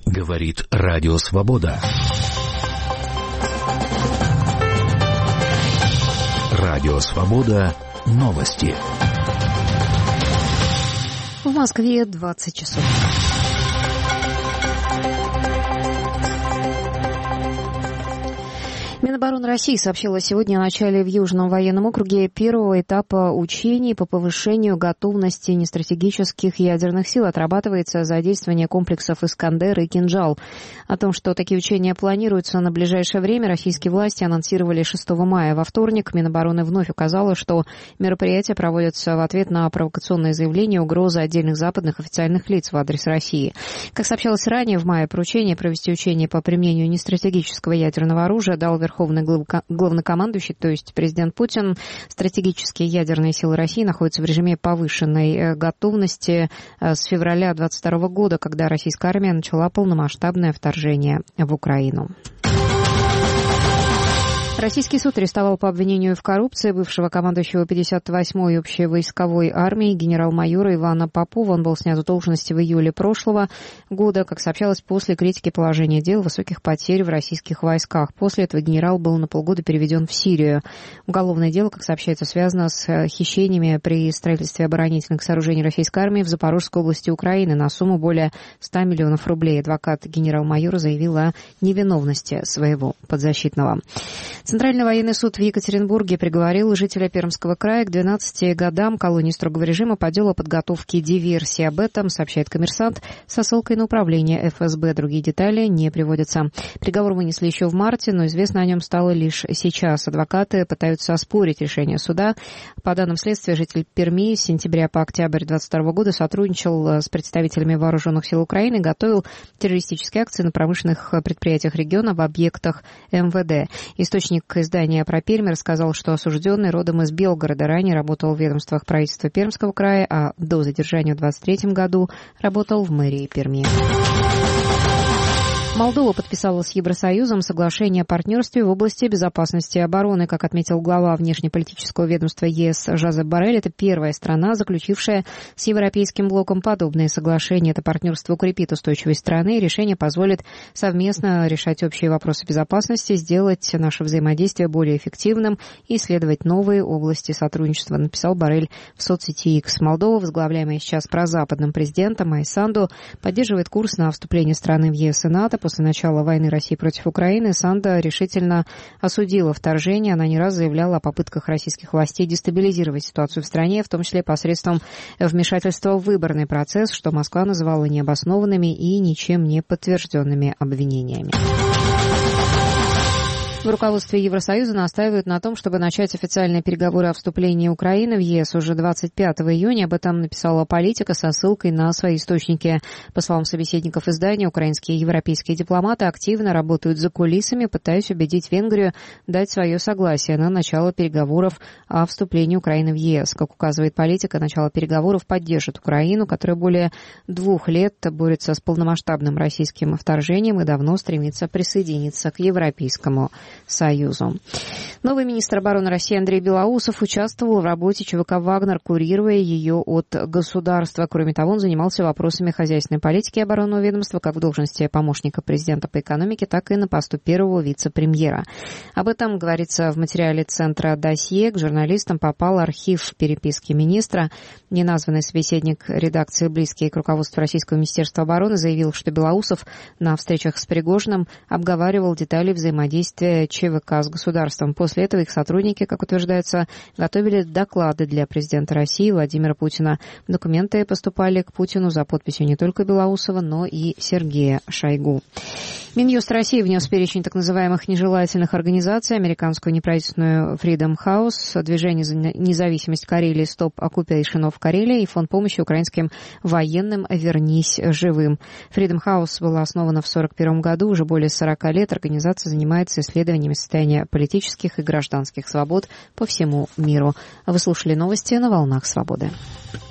Говорит Радио Свобода. Радио Свобода. Новости. В Москве 20 часов. Минобороны России сообщила сегодня о начале в Южном военном округе первого этапа учений по повышению готовности нестратегических ядерных сил. Отрабатывается задействование комплексов «Искандер» и «Кинжал». О том, что такие учения планируются на ближайшее время, российские власти анонсировали 6 мая. Во вторник Минобороны вновь указала, что мероприятия проводятся в ответ на провокационные заявления и угрозы отдельных западных официальных лиц в адрес России. Как сообщалось ранее, в мае поручение провести учения по применению нестратегического ядерного оружия дал Верховный главнокомандующий, то есть президент Путин. Стратегические ядерные силы России находятся в режиме повышенной готовности с февраля 2022 года, когда российская армия начала полномасштабное вторжение в Украину. Российский суд арестовал по обвинению в коррупции бывшего командующего 58-й общевойсковой армии генерал-майора Ивана Попова. Он был снят с должности в июле прошлого года, как сообщалось, после критики положения дел высоких потерь в российских войсках. После этого генерал был на полгода переведен в Сирию. Уголовное дело, как сообщается, связано с хищениями при строительстве оборонительных сооружений российской армии в Запорожской области Украины на сумму более 100 миллионов рублей. Адвокат генерал-майора заявил о невиновности своего подзащитного. Центральный военный суд в Екатеринбурге приговорил жителя Пермского края к 12 годам колонии строгого режима по делу о подготовке диверсии. Об этом сообщает «Коммерсант» со ссылкой на управление ФСБ. Другие детали не приводятся. Приговор вынесли еще в марте, но известно о нем стало лишь сейчас. Адвокаты пытаются оспорить решение суда. По данным следствия, житель Перми с сентября по октябрь 2022 года сотрудничал с представителями вооруженных сил Украины, готовил террористические акции на промышленных предприятиях региона в объектах МВД. Источник издания про Пермь рассказал, что осужденный родом из Белгорода, ранее работал в ведомствах правительства Пермского края, а до задержания в 2023 году работал в мэрии Перми. Молдова подписала с Евросоюзом соглашение о партнерстве в области безопасности и обороны. Как отметил глава внешнеполитического ведомства ЕС Жозеп Боррель, это первая страна, заключившая с Европейским блоком подобные соглашения. Это партнерство укрепит устойчивость страны, и решение позволит совместно решать общие вопросы безопасности, сделать наше взаимодействие более эффективным и исследовать новые области сотрудничества, написал Боррель в соцсети X. Молдова, возглавляемая сейчас прозападным президентом Майя Санду, поддерживает курс на вступление страны в ЕС и НАТО. После начала войны России против Украины Санда решительно осудила вторжение. Она не раз заявляла о попытках российских властей дестабилизировать ситуацию в стране, в том числе посредством вмешательства в выборный процесс, что Москва называла необоснованными и ничем не подтвержденными обвинениями. В руководстве Евросоюза настаивают на том, чтобы начать официальные переговоры о вступлении Украины в ЕС уже 25 июня. Об этом написала Политика со ссылкой на свои источники. По словам собеседников издания, украинские и европейские дипломаты активно работают за кулисами, пытаясь убедить Венгрию дать свое согласие на начало переговоров о вступлении Украины в ЕС. Как указывает Политика, начало переговоров поддержит Украину, которая более 2 лет борется с полномасштабным российским вторжением и давно стремится присоединиться к Европейскому Союзу. Новый министр обороны России Андрей Белоусов участвовал в работе ЧВК «Вагнер», курируя ее от государства. Кроме того, он занимался вопросами хозяйственной политики и оборонного ведомства как в должности помощника президента по экономике, так и на посту первого вице-премьера. Об этом говорится в материале Центра «Досье». К журналистам попал архив переписки министра. Неназванный собеседник редакции, близкий к руководству Российского министерства обороны, заявил, что Белоусов на встречах с Пригожиным обговаривал детали взаимодействия ЧВК с государством. После этого их сотрудники, как утверждается, готовили доклады для президента России Владимира Путина. Документы поступали к Путину за подписью не только Белоусова, но и Сергея Шойгу. Минюст России внес в перечень так называемых нежелательных организаций американскую неправительственную Freedom House, Движение за независимость Карелии Stop Occupation of Karelia и Фонд помощи украинским военным «Вернись живым». Freedom House была основана в 1941 году. Уже более 40 лет организация занимается исследованиями состояния политических и гражданских свобод по всему миру. Вы слушали новости на «Волнах Свободы».